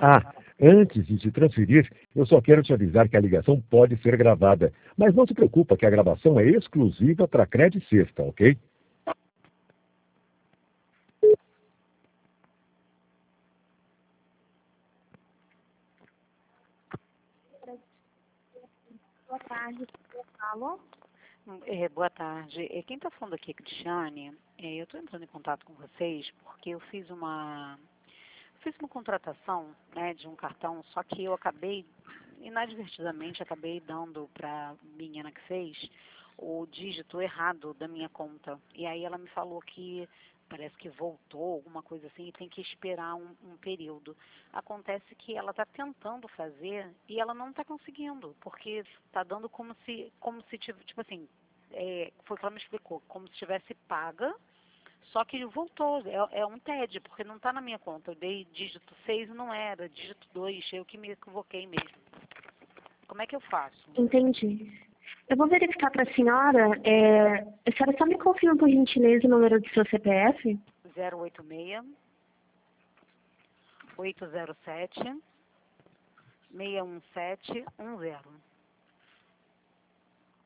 Ah, antes de te transferir, eu só quero te avisar que a ligação pode ser gravada. Mas não se preocupa que a gravação é exclusiva para Credit Suisse, tá ok? Boa tarde, alô? Boa tarde. Quem está falando aqui é Cristiane. Eu estou entrando em contato com vocês porque eu fiz uma contratação, né, de um cartão, só que eu acabei, inadvertidamente, acabei dando para a menina que fez o dígito errado da minha conta. E aí ela me falou que parece que voltou, alguma coisa assim, e tem que esperar um período. Acontece que ela está tentando fazer e ela não está conseguindo, porque está dando como se tipo assim, foi o que ela me explicou, como se tivesse paga, só que voltou, é um TED, porque não está na minha conta. Eu dei dígito 6 e não era, dígito 2, eu que me equivoquei mesmo. Como é que eu faço? Entendi. Eu vou verificar para a senhora. A senhora só me confirma, por gentileza, o número do seu CPF? 086 807 61710.